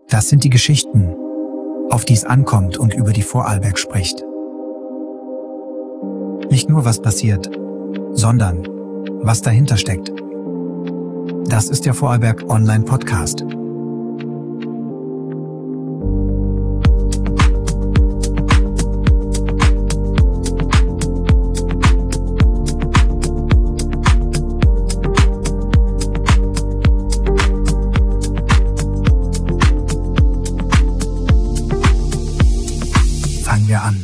Das sind die Geschichten, auf die es ankommt und über die Vorarlberg spricht. Nicht nur, was passiert, sondern was dahinter steckt. Das ist der Vorarlberg Online Podcast. Fangen wir an.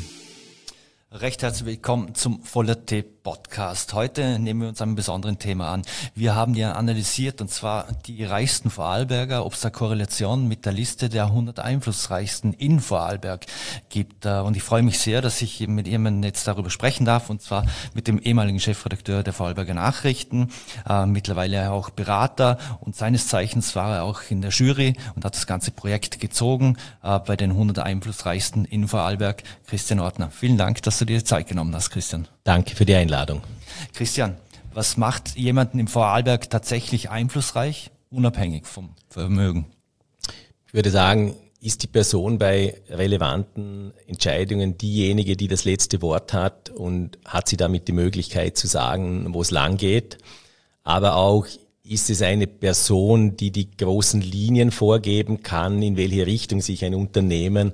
Recht herzlich willkommen zum Voller-T-Podcast. Heute nehmen wir uns einem besonderen Thema an. Wir haben ja analysiert, und zwar die reichsten Vorarlberger, ob es da Korrelationen mit der Liste der 100 einflussreichsten in Vorarlberg gibt. Und ich freue mich sehr, dass ich mit jemandem jetzt darüber sprechen darf, und zwar mit dem ehemaligen Chefredakteur der Vorarlberger Nachrichten, mittlerweile auch Berater, und seines Zeichens war er auch in der Jury und hat das ganze Projekt gezogen bei den 100 einflussreichsten in Vorarlberg. Christian Ortner, vielen Dank, dass du dir Zeit genommen hast, Christian. Danke für die Einladung. Christian, was macht jemanden im Vorarlberg tatsächlich einflussreich, unabhängig vom Vermögen? Ich würde sagen, ist die Person bei relevanten Entscheidungen diejenige, die das letzte Wort hat, und hat sie damit die Möglichkeit zu sagen, wo es lang geht. Aber auch, ist es eine Person, die die großen Linien vorgeben kann, in welche Richtung sich ein Unternehmen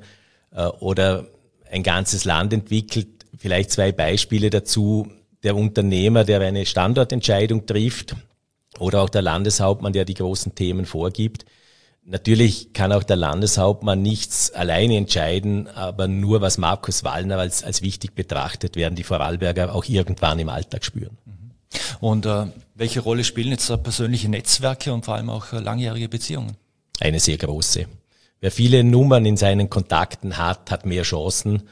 oder ein ganzes Land entwickelt. Vielleicht zwei Beispiele dazu. Der Unternehmer, der eine Standortentscheidung trifft, oder auch der Landeshauptmann, der die großen Themen vorgibt. Natürlich kann auch der Landeshauptmann nichts alleine entscheiden, aber nur was Markus Wallner als wichtig betrachtet, werden die Vorarlberger auch irgendwann im Alltag spüren. Und welche Rolle spielen jetzt persönliche Netzwerke und vor allem auch langjährige Beziehungen? Eine sehr große. Wer viele Nummern in seinen Kontakten hat mehr Chancen.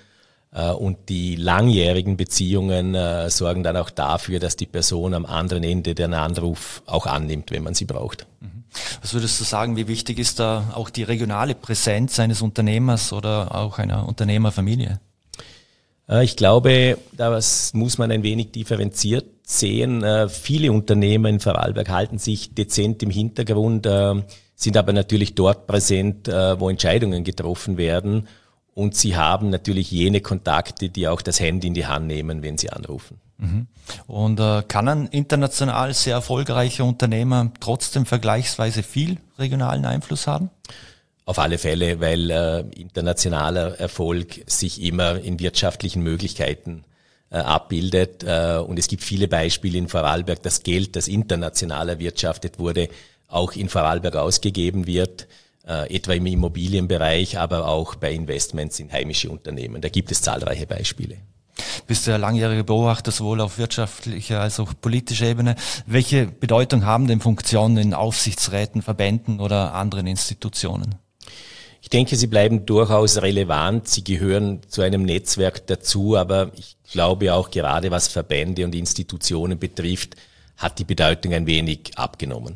Und die langjährigen Beziehungen sorgen dann auch dafür, dass die Person am anderen Ende den Anruf auch annimmt, wenn man sie braucht. Was würdest du sagen, wie wichtig ist da auch die regionale Präsenz eines Unternehmers oder auch einer Unternehmerfamilie? Ich glaube, das muss man ein wenig differenziert sehen. Viele Unternehmer in Vorarlberg halten sich dezent im Hintergrund, sind aber natürlich dort präsent, wo Entscheidungen getroffen werden. Und sie haben natürlich jene Kontakte, die auch das Handy in die Hand nehmen, wenn sie anrufen. Und kann ein international sehr erfolgreicher Unternehmer trotzdem vergleichsweise viel regionalen Einfluss haben? Auf alle Fälle, weil internationaler Erfolg sich immer in wirtschaftlichen Möglichkeiten abbildet. Und es gibt viele Beispiele in Vorarlberg, dass Geld, das international erwirtschaftet wurde, auch in Vorarlberg ausgegeben wird. Etwa im Immobilienbereich, aber auch bei Investments in heimische Unternehmen. Da gibt es zahlreiche Beispiele. Bist du ja langjährige Beobachter, sowohl auf wirtschaftlicher als auch politischer Ebene. Welche Bedeutung haben denn Funktionen in Aufsichtsräten, Verbänden oder anderen Institutionen? Ich denke, sie bleiben durchaus relevant. Sie gehören zu einem Netzwerk dazu, aber ich glaube auch, gerade was Verbände und Institutionen betrifft, hat die Bedeutung ein wenig abgenommen.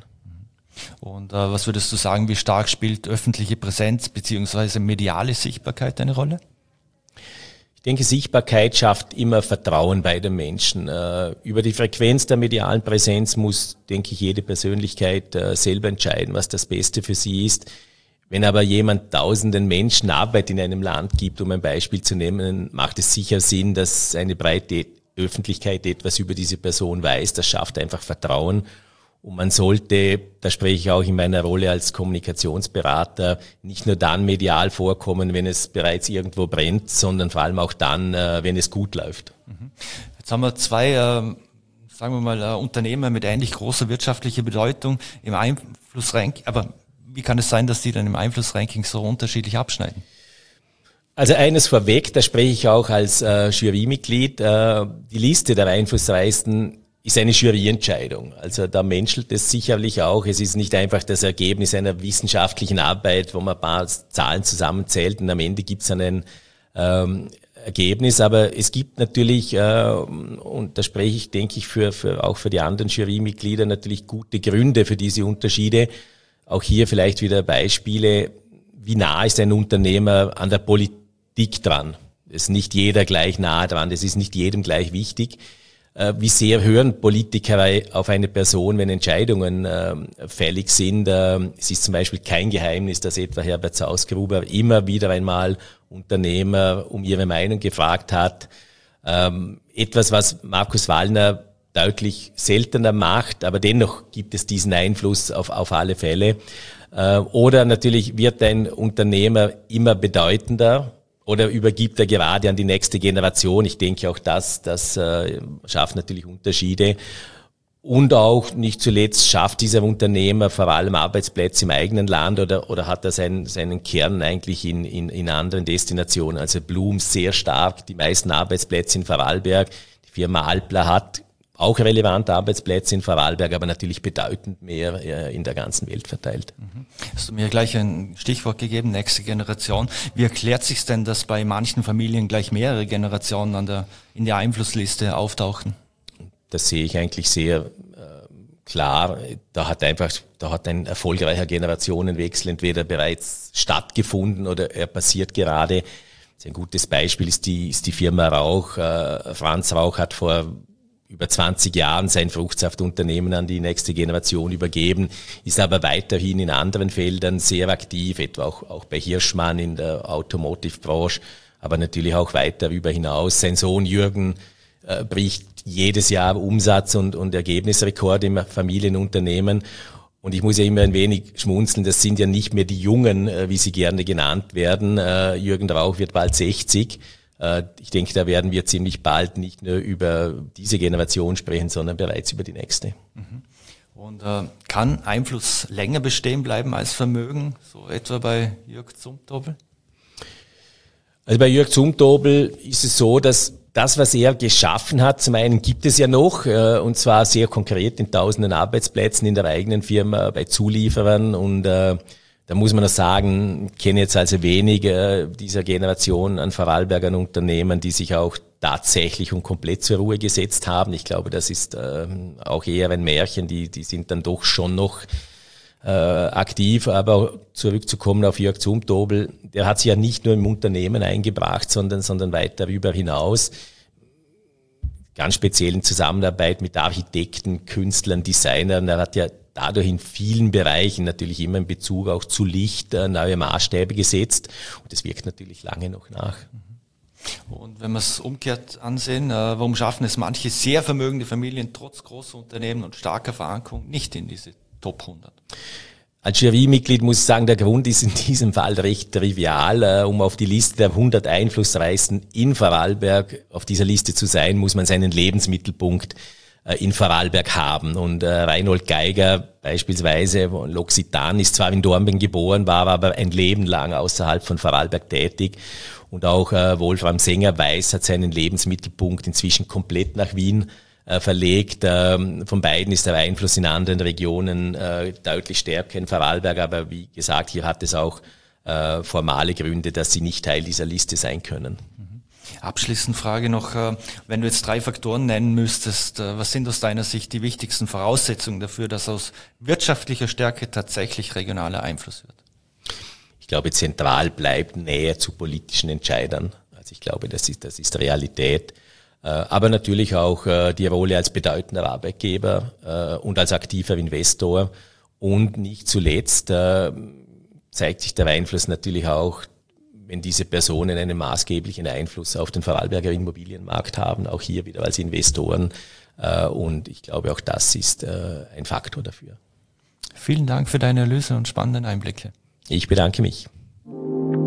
Und was würdest du sagen, wie stark spielt öffentliche Präsenz bzw. mediale Sichtbarkeit eine Rolle? Ich denke, Sichtbarkeit schafft immer Vertrauen bei den Menschen. Über die Frequenz der medialen Präsenz muss, denke ich, jede Persönlichkeit selber entscheiden, was das Beste für sie ist. Wenn aber jemand tausenden Menschen Arbeit in einem Land gibt, um ein Beispiel zu nehmen, macht es sicher Sinn, dass eine breite Öffentlichkeit etwas über diese Person weiß. Das schafft einfach Vertrauen. Und man sollte, da spreche ich auch in meiner Rolle als Kommunikationsberater, nicht nur dann medial vorkommen, wenn es bereits irgendwo brennt, sondern vor allem auch dann, wenn es gut läuft. Jetzt haben wir zwei, sagen wir mal, Unternehmer mit ähnlich großer wirtschaftlicher Bedeutung im Einflussranking. Aber wie kann es sein, dass die dann im Einflussranking so unterschiedlich abschneiden? Also eines vorweg, da spreche ich auch als Jurymitglied, die Liste der einflussreichsten ist eine Juryentscheidung. Also da menschelt es sicherlich auch. Es ist nicht einfach das Ergebnis einer wissenschaftlichen Arbeit, wo man ein paar Zahlen zusammenzählt und am Ende gibt es ein Ergebnis. Aber es gibt natürlich, und da spreche ich, denke ich, auch für die anderen Jurymitglieder natürlich gute Gründe für diese Unterschiede. Auch hier vielleicht wieder Beispiele, wie nah ist ein Unternehmer an der Politik dran? Es ist nicht jeder gleich nah dran, das ist nicht jedem gleich wichtig. wie sehr hören Politiker auf eine Person, wenn Entscheidungen fällig sind. Es ist zum Beispiel kein Geheimnis, dass etwa Herbert Sausgruber immer wieder einmal Unternehmer um ihre Meinung gefragt hat. Etwas, was Markus Wallner deutlich seltener macht, aber dennoch gibt es diesen Einfluss auf alle Fälle. Oder natürlich wird ein Unternehmer immer bedeutender oder übergibt er gerade an die nächste Generation. Ich denke auch, das schafft natürlich Unterschiede. Und auch nicht zuletzt schafft dieser Unternehmer vor allem Arbeitsplätze im eigenen Land oder hat er seinen Kern eigentlich in anderen Destinationen. Also Blum sehr stark, die meisten Arbeitsplätze in Vorarlberg. Die Firma Alpla hat auch relevante Arbeitsplätze in Vorarlberg, aber natürlich bedeutend mehr in der ganzen Welt verteilt. Hast du mir gleich ein Stichwort gegeben, nächste Generation. Wie erklärt sich denn, dass bei manchen Familien gleich mehrere Generationen in der Einflussliste auftauchen? Das sehe ich eigentlich sehr klar. Da hat ein erfolgreicher Generationenwechsel entweder bereits stattgefunden oder er passiert gerade. Ein gutes Beispiel ist die Firma Rauch. Franz Rauch hat vor über 20 Jahren sein Fruchtsaftunternehmen an die nächste Generation übergeben, ist aber weiterhin in anderen Feldern sehr aktiv, etwa auch bei Hirschmann in der Automotive-Branche, aber natürlich auch weiter darüber hinaus. Sein Sohn Jürgen bricht jedes Jahr Umsatz und Ergebnisrekord im Familienunternehmen. Und ich muss ja immer ein wenig schmunzeln, das sind ja nicht mehr die Jungen, wie sie gerne genannt werden. Jürgen Rauch wird bald 60. Ich denke, da werden wir ziemlich bald nicht nur über diese Generation sprechen, sondern bereits über die nächste. Und kann Einfluss länger bestehen bleiben als Vermögen, so etwa bei Jörg Zumtobel? Also bei Jörg Zumtobel ist es so, dass das, was er geschaffen hat, zum einen gibt es ja noch, und zwar sehr konkret in tausenden Arbeitsplätzen in der eigenen Firma, bei Zulieferern. Und da muss man auch sagen, ich kenne jetzt also wenige dieser Generation an Vorarlbergern Unternehmen, die sich auch tatsächlich und komplett zur Ruhe gesetzt haben. Ich glaube, das ist auch eher ein Märchen, die sind dann doch schon noch aktiv. Aber zurückzukommen auf Jörg Zumtobel, der hat sich ja nicht nur im Unternehmen eingebracht, sondern weit darüber hinaus. Ganz speziell in Zusammenarbeit mit Architekten, Künstlern, Designern. Er hat ja dadurch in vielen Bereichen natürlich immer in Bezug auch zu Licht neue Maßstäbe gesetzt. Und das wirkt natürlich lange noch nach. Und wenn wir es umgekehrt ansehen, warum schaffen es manche sehr vermögende Familien trotz großer Unternehmen und starker Verankerung nicht in diese Top 100? Als Jurymitglied muss ich sagen, der Grund ist in diesem Fall recht trivial. Um auf die Liste der 100 Einflussreichsten in Vorarlberg auf dieser Liste zu sein, muss man seinen Lebensmittelpunkt in Vorarlberg haben. Und Reinhold Geiger beispielsweise, L'Occitan, ist zwar in Dornbirn geboren, war aber ein Leben lang außerhalb von Vorarlberg tätig. Und auch Wolfram Sänger-Weiß hat seinen Lebensmittelpunkt inzwischen komplett nach Wien verlegt. Von beiden ist der Einfluss in anderen Regionen deutlich stärker in Vorarlberg, aber wie gesagt, hier hat es auch formale Gründe, dass sie nicht Teil dieser Liste sein können. Abschließend Frage noch, wenn du jetzt 3 Faktoren nennen müsstest, was sind aus deiner Sicht die wichtigsten Voraussetzungen dafür, dass aus wirtschaftlicher Stärke tatsächlich regionaler Einfluss wird? Ich glaube, zentral bleibt Nähe zu politischen Entscheidern. Also ich glaube, das ist Realität. Aber natürlich auch die Rolle als bedeutender Arbeitgeber und als aktiver Investor. Und nicht zuletzt zeigt sich der Einfluss natürlich auch, wenn diese Personen einen maßgeblichen Einfluss auf den Vorarlberger Immobilienmarkt haben, auch hier wieder als Investoren. Und ich glaube, auch das ist ein Faktor dafür. Vielen Dank für deine Analyse und spannenden Einblicke. Ich bedanke mich.